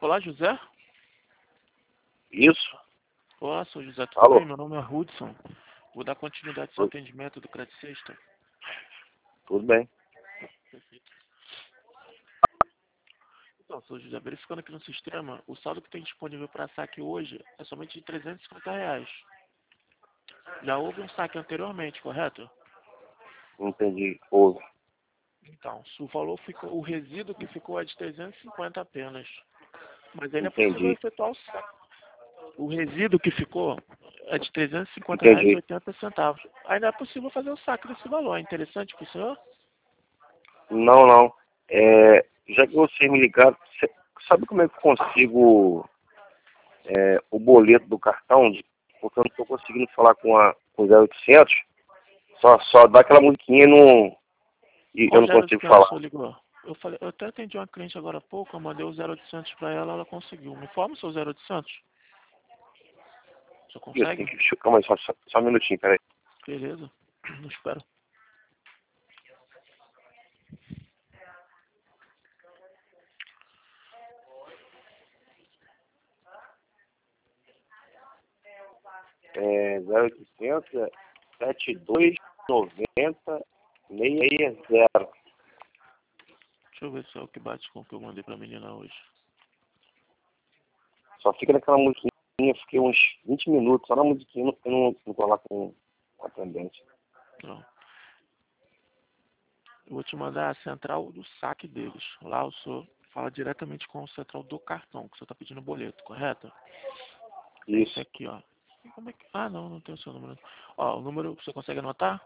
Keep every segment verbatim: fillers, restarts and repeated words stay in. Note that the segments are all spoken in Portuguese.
falar, José? Isso. Olá, sou José, tudo Alô? bem? Meu nome é Hudson. Vou dar continuidade ao seu Oi. atendimento do Crédito Sexta. Tudo bem. Perfeito. Então, sou José, verificando aqui no sistema, o saldo que tem disponível para saque hoje é somente de trezentos e cinquenta reais. Já houve um saque anteriormente, correto? Entendi. Houve. Então, se o valor ficou, o resíduo que ficou é de trezentos e cinquenta apenas. Mas ainda é possível Entendi. efetuar o saque. O resíduo que ficou é de trezentos e cinquenta reais e Entendi. oitenta centavos. Ainda é possível fazer o saque desse valor. É interessante para o senhor? Não, não. É, já que você me ligaram, você sabe como é que eu consigo é, o boleto do cartão? Porque eu não estou conseguindo falar com a com o zero oitocentos. Só, só dá aquela musiquinha e, não, e eu Qual não zero consigo oitocentos o falar. senhor ligou? Eu, falei, eu até atendi uma cliente agora há pouco, eu mandei o zero oitocentos para ela, ela conseguiu. Me informa o seu zero oitocentos. O senhor Isso, tem consegue? que... Calma aí, só, só, só um minutinho, peraí. Beleza. Não espero. É zero oitocentos sete dois noventa sessenta zero. Deixa eu ver se é o que bate com o que eu mandei pra menina hoje. Só fica naquela musiquinha, fiquei uns vinte minutos, só na musiquinha, eu não, não vou lá com o atendente. Não. Eu vou te mandar a central do saque deles. Lá o senhor fala diretamente com a central do cartão, que o senhor tá pedindo boleto, correto? É esse Isso, aqui, ó. E como é que... Ah, não, não tem o seu número. Ó, o número, você consegue anotar?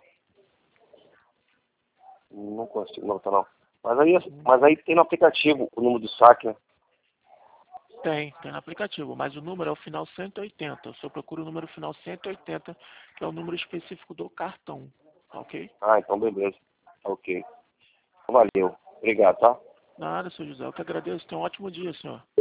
não consigo notar não. Mas aí, Hum. mas aí tem no aplicativo o número do saque, né? Tem, tem no aplicativo, mas o número é o final cento e oitenta. O senhor procura o número final cento e oitenta, que é o número específico do cartão, tá ok? Ah, então beleza. Ok. Valeu. Obrigado, tá? Nada, seu José, eu que agradeço. Tenha um ótimo dia, senhor.